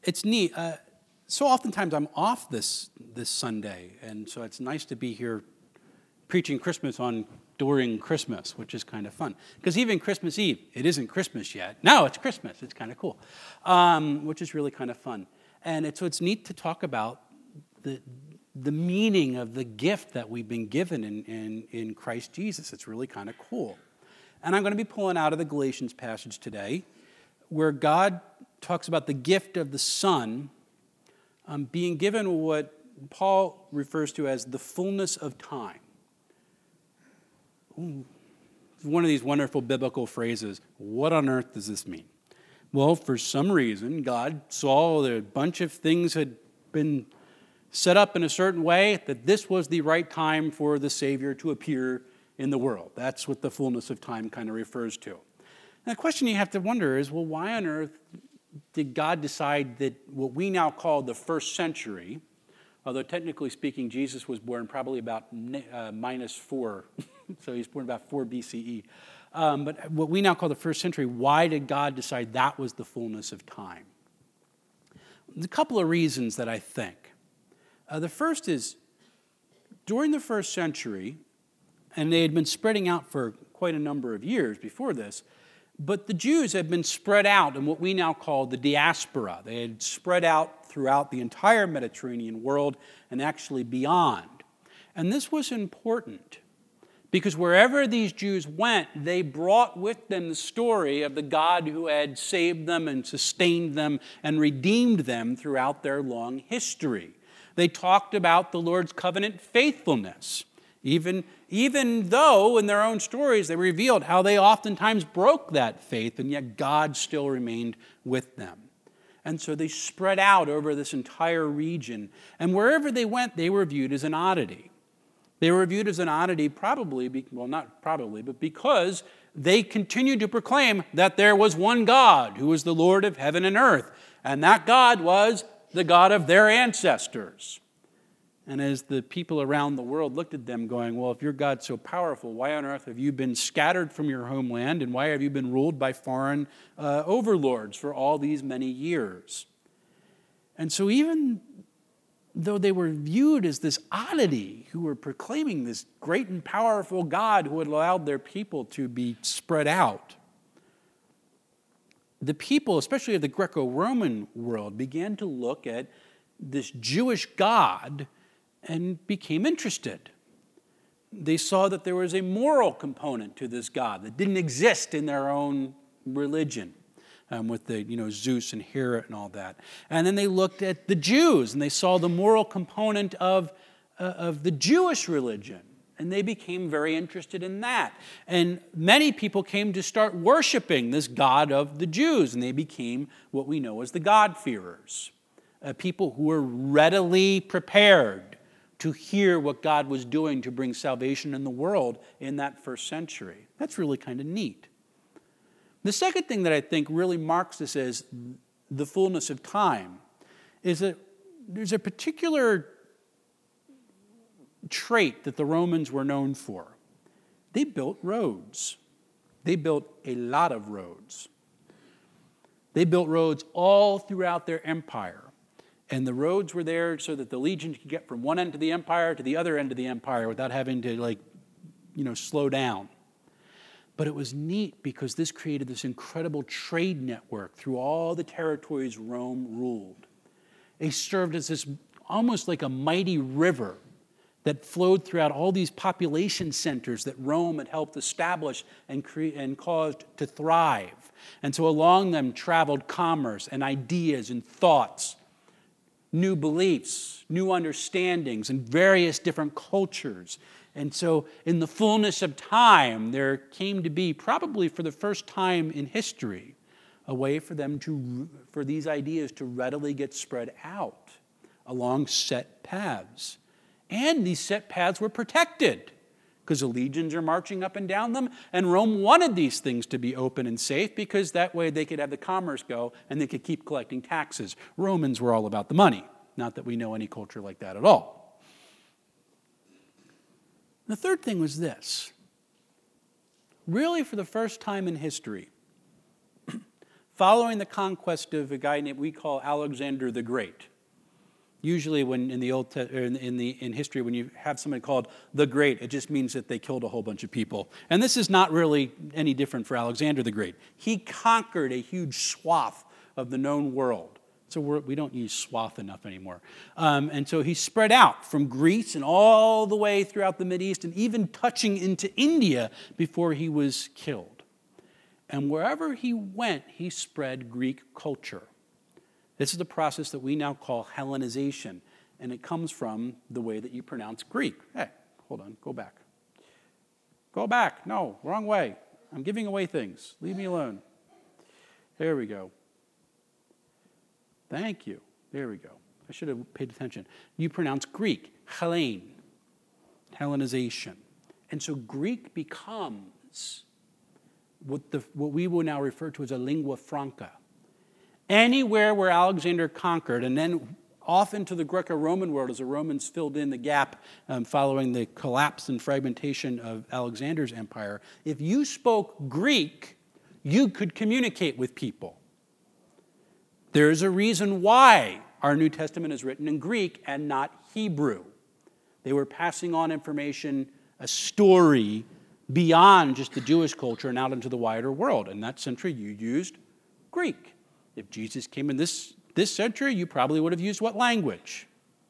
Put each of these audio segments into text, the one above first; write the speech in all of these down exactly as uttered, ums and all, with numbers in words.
it's neat. Uh, so oftentimes I'm off this this Sunday, and so it's nice to be here preaching Christmas on during Christmas, which is kind of fun. Because even Christmas Eve, it isn't Christmas yet. No, it's Christmas. It's kind of cool, um, which is really kind of fun. And it's, so it's neat to talk about the the meaning of the gift that we've been given in, in, in Christ Jesus. It's really kind of cool. And I'm going to be pulling out of the Galatians passage today, where God talks about the gift of the Son um, being given what Paul refers to as the fullness of time. Ooh, one of these wonderful biblical phrases. What on earth does this mean? Well, for some reason, God saw that a bunch of things had been set up in a certain way, that this was the right time for the Savior to appear in the world. That's what the fullness of time kind of refers to. And the question you have to wonder is, well, why on earth did God decide that what we now call the first century, although technically speaking, Jesus was born probably about uh, minus four, so he's born about four B C E. Um, but what we now call the first century, why did God decide that was the fullness of time? There's a couple of reasons that I think. Uh, the first is, during the first century, and they had been spreading out for quite a number of years before this, but the Jews had been spread out in what we now call the diaspora. They had spread out throughout the entire Mediterranean world and actually beyond. And this was important because wherever these Jews went, they brought with them the story of the God who had saved them and sustained them and redeemed them throughout their long history. They talked about the Lord's covenant faithfulness, even, even though in their own stories they revealed how they oftentimes broke that faith, and yet God still remained with them. And so they spread out over this entire region, and wherever they went, they were viewed as an oddity. They were viewed as an oddity probably, well, not probably, but because they continued to proclaim that there was one God who was the Lord of heaven and earth, and that God was the God of their ancestors. And as the people around the world looked at them going, well, if your God's so powerful, why on earth have you been scattered from your homeland, and why have you been ruled by foreign uh, overlords for all these many years? And so even though they were viewed as this oddity who were proclaiming this great and powerful God who had allowed their people to be spread out, the people, especially of the Greco-Roman world, began to look at this Jewish God and became interested. They saw that there was a moral component to this God that didn't exist in their own religion, um, with the, you know, Zeus and Hera and all that. And then they looked at the Jews, and they saw the moral component of, uh, of the Jewish religion. And they became very interested in that. And many people came to start worshiping this God of the Jews, and they became what we know as the God-fearers, uh, people who were readily prepared to hear what God was doing to bring salvation in the world in that first century. That's really kind of neat. The second thing that I think really marks this as the fullness of time is that there's a particular trait that the Romans were known for. They built roads. They built a lot of roads. They built roads all throughout their empire. And the roads were there so that the legions could get from one end of the empire to the other end of the empire without having to, like, you know, slow down. But it was neat because this created this incredible trade network through all the territories Rome ruled. They served as this almost like a mighty river that flowed throughout all these population centers that Rome had helped establish and, cre- and caused to thrive. And so along them traveled commerce and ideas and thoughts, new beliefs, new understandings, and various different cultures. And so in the fullness of time, there came to be, probably for the first time in history, a way for them to, for these ideas to readily get spread out along set paths. And these set paths were protected because the legions are marching up and down them. And Rome wanted these things to be open and safe because that way they could have the commerce go and they could keep collecting taxes. Romans were all about the money. Not that we know any culture like that at all. The third thing was this. Really, for the first time in history, following the conquest of a guy named we call Alexander the Great. Usually when in the old te- or in, in the in history when you have somebody called the Great, it just means that they killed a whole bunch of people. And this is not really any different for Alexander the Great. He conquered a huge swath of the known world. So we're, we don't use swath enough anymore. Um, and so he spread out from Greece and all the way throughout the Mideast and even touching into India before he was killed. And wherever he went, he spread Greek culture. This is the process that we now call Hellenization, and it comes from the way that you pronounce Greek. Hey, hold on, go back. Go back. No, wrong way. I'm giving away things. Leave me alone. There we go. Thank you. There we go. I should have paid attention. You pronounce Greek, Hellen, Hellenization. And so Greek becomes what, the, what we will now refer to as a lingua franca. Anywhere where Alexander conquered, and then off into the Greco-Roman world as the Romans filled in the gap um, following the collapse and fragmentation of Alexander's empire, if you spoke Greek, you could communicate with people. There's a reason why our New Testament is written in Greek and not Hebrew. They were passing on information, a story, beyond just the Jewish culture and out into the wider world. In that century, you used Greek. If Jesus came in this, this century, you probably would have used what language?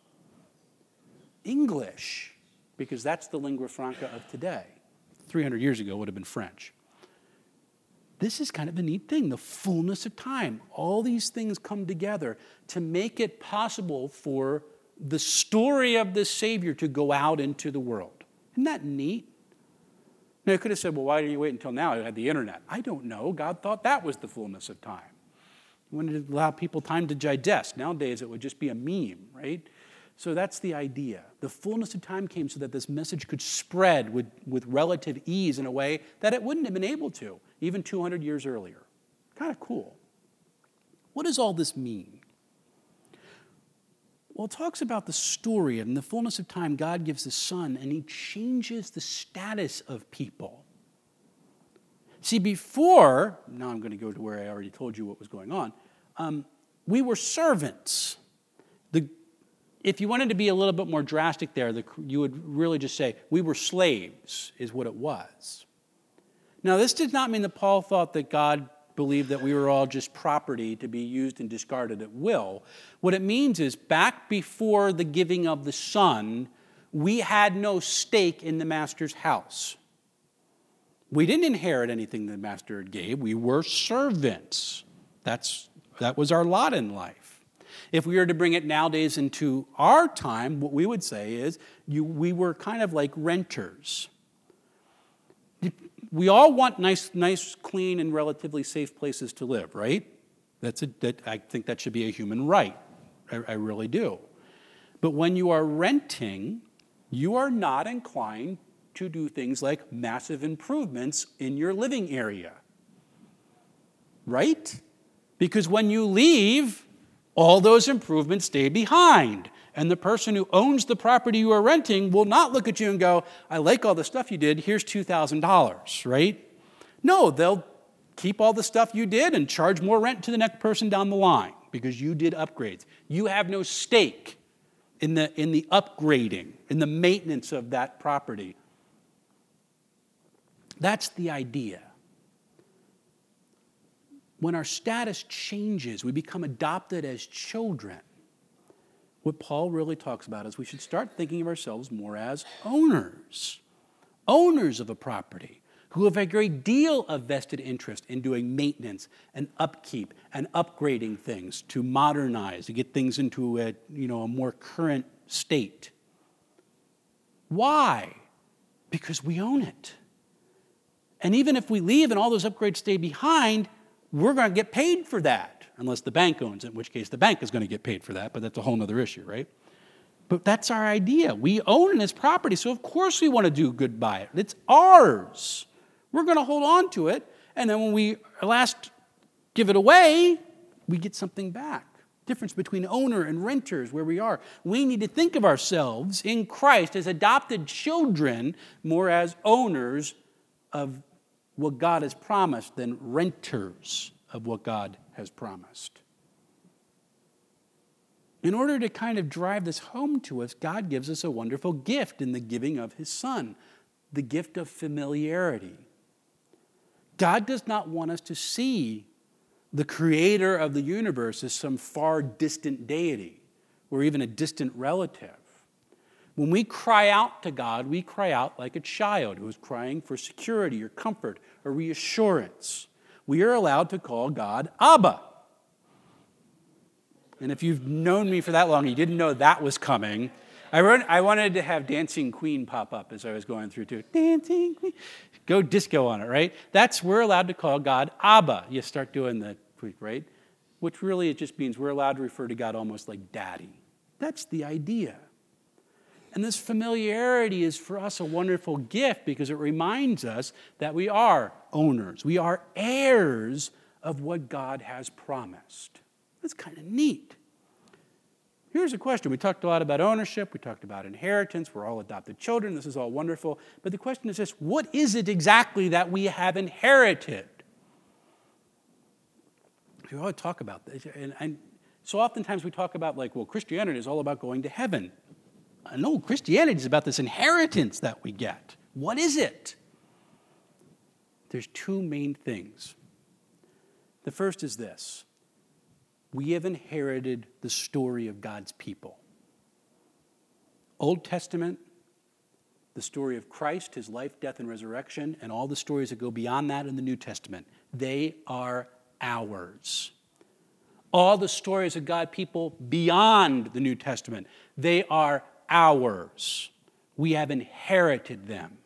English, because that's the lingua franca of today. three hundred years ago would have been French. This is kind of a neat thing, the fullness of time. All these things come together to make it possible for the story of the Savior to go out into the world. Isn't that neat? Now, I could have said, well, why did you wait until now? You had the internet. I don't know. God thought that was the fullness of time. He wanted to allow people time to digest. Nowadays, it would just be a meme, right? So that's the idea. The fullness of time came so that this message could spread with, with relative ease in a way that it wouldn't have been able to, even two hundred years earlier. Kind of cool. What does all this mean? Well, it talks about the story of in the fullness of time, God gives the Son, and he changes the status of people. See, before, now I'm going to go to where I already told you what was going on, um, we were servants. The, if you wanted to be a little bit more drastic there, the, you would really just say, we were slaves, is what it was. Now, this did not mean that Paul thought that God believed that we were all just property to be used and discarded at will. What it means is, back before the giving of the Son, we had no stake in the Master's house. We didn't inherit anything the Master gave. We were servants. That's, that was our lot in life. If we were to bring it nowadays into our time, what we would say is you, we were kind of like renters. We all want nice, nice, clean, and relatively safe places to live, right? That's a, that, I think that should be a human right. I, I really do. But when you are renting, you are not inclined to do things like massive improvements in your living area. Right? Because when you leave, all those improvements stay behind. And the person who owns the property you are renting will not look at you and go, I like all the stuff you did, here's two thousand dollars, right? No, they'll keep all the stuff you did and charge more rent to the next person down the line because you did upgrades. You have no stake in the, in the upgrading, in the maintenance of that property. That's the idea. When our status changes, we become adopted as children. What Paul really talks about is we should start thinking of ourselves more as owners. Owners of a property who have a great deal of vested interest in doing maintenance and upkeep and upgrading things to modernize, to get things into a, you know, a more current state. Why? Because we own it. And even if we leave and all those upgrades stay behind, we're going to get paid for that, unless the bank owns it, in which case the bank is going to get paid for that, but that's a whole other issue, right? But that's our idea. We own it as property, so of course we want to do good by it. It's ours. We're going to hold on to it, and then when we last give it away, we get something back. Difference between owner and renters, where we are. We need to think of ourselves in Christ as adopted children, more as owners of what God has promised than renters of of what God has promised. In order to kind of drive this home to us, God gives us a wonderful gift in the giving of his Son, the gift of familiarity. God does not want us to see the creator of the universe as some far distant deity or even a distant relative. When we cry out to God, we cry out like a child who is crying for security or comfort or reassurance. We are allowed to call God Abba. And if you've known me for that long, you didn't know that was coming. I, wrote, I wanted to have Dancing Queen pop up as I was going through too. Dancing Queen. Go disco on it, right? That's, we're allowed to call God Abba. You start doing the, right? Which really it just means we're allowed to refer to God almost like daddy. That's the idea. And this familiarity is for us a wonderful gift because it reminds us that we are owners. We are heirs of what God has promised. That's kind of neat. Here's a question. We talked a lot about ownership. We talked about inheritance. We're all adopted children. This is all wonderful. But the question is this: what is it exactly that we have inherited? We always talk about this. And, and so oftentimes we talk about, like, well, Christianity is all about going to heaven. No, Christianity is about this inheritance that we get. What is it? There's two main things. The first is this: we have inherited the story of God's people. Old Testament, the story of Christ, his life, death, and resurrection, and all the stories that go beyond that in the New Testament. They are ours. All the stories of God's people beyond the New Testament, they are ours. We have inherited them.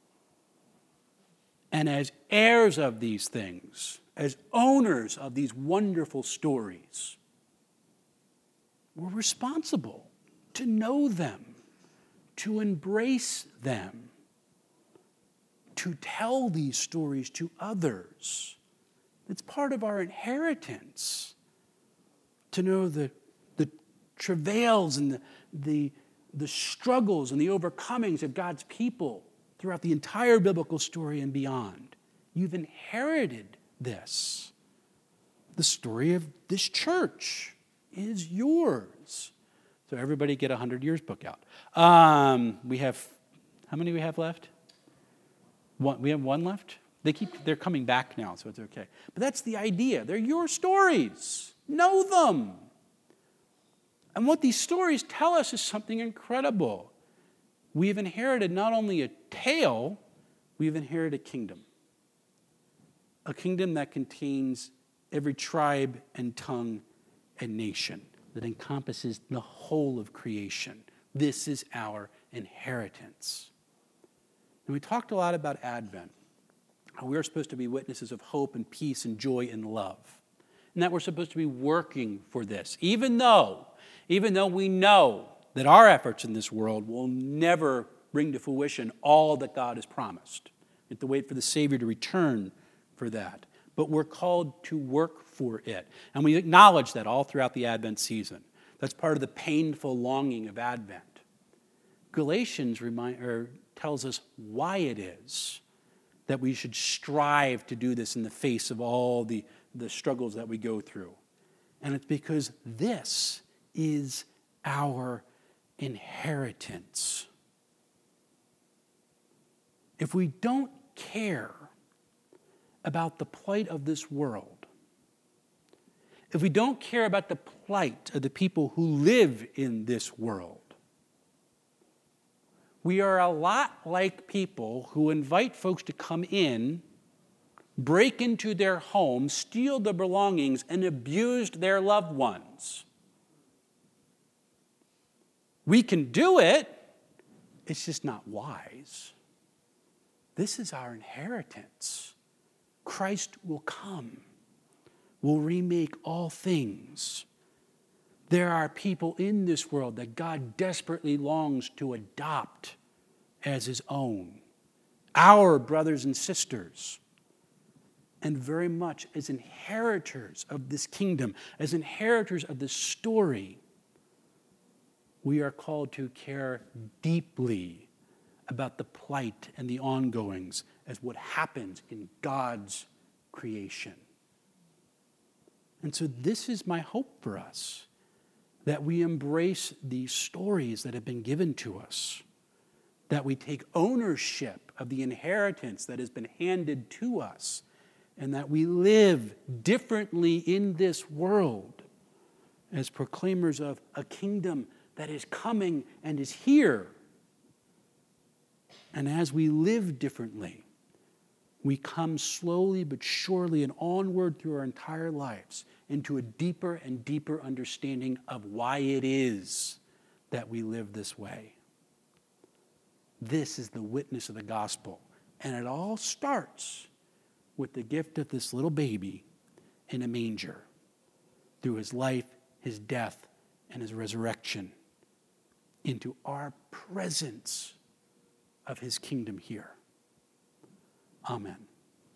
And as heirs of these things, as owners of these wonderful stories, we're responsible to know them, to embrace them, to tell these stories to others. It's part of our inheritance to know the, the travails and the, the, the struggles and the overcomings of God's people throughout the entire biblical story and beyond. You've inherited this. The story of this church is yours. So everybody get a hundred years book out. Um, we have, how many we have left? One, we have one left? They keep, they're coming back now, so it's okay. But that's the idea. They're your stories. Know them. And what these stories tell us is something incredible. We've inherited not only a tale, we've inherited a kingdom. A kingdom that contains every tribe and tongue and nation, that encompasses the whole of creation. This is our inheritance. And we talked a lot about Advent. How we're supposed to be witnesses of hope and peace and joy and love. And that we're supposed to be working for this, even though, even though we know that our efforts in this world will never bring to fruition all that God has promised. We have to wait for the Savior to return for that. But we're called to work for it. And we acknowledge that all throughout the Advent season. That's part of the painful longing of Advent. Galatians remind, or tells us why it is that we should strive to do this in the face of all the, the struggles that we go through. And it's because this is our inheritance. If we don't care about the plight of this world, if we don't care about the plight of the people who live in this world, we are a lot like people who invite folks to come in, break into their home, steal their belongings, and abuse their loved ones. We can do it, it's just not wise. This is our inheritance. Christ will come, will remake all things. There are people in this world that God desperately longs to adopt as his own. Our brothers and sisters. And very much as inheritors of this kingdom, as inheritors of this story, we are called to care deeply about the plight and the ongoings as what happens in God's creation. And so this is my hope for us, that we embrace these stories that have been given to us, that we take ownership of the inheritance that has been handed to us, and that we live differently in this world as proclaimers of a kingdom that is coming and is here. And as we live differently, we come slowly but surely and onward through our entire lives into a deeper and deeper understanding of why it is that we live this way. This is the witness of the gospel. And it all starts with the gift of this little baby in a manger, through his life, his death, and his resurrection, into our presence of his kingdom here. Amen.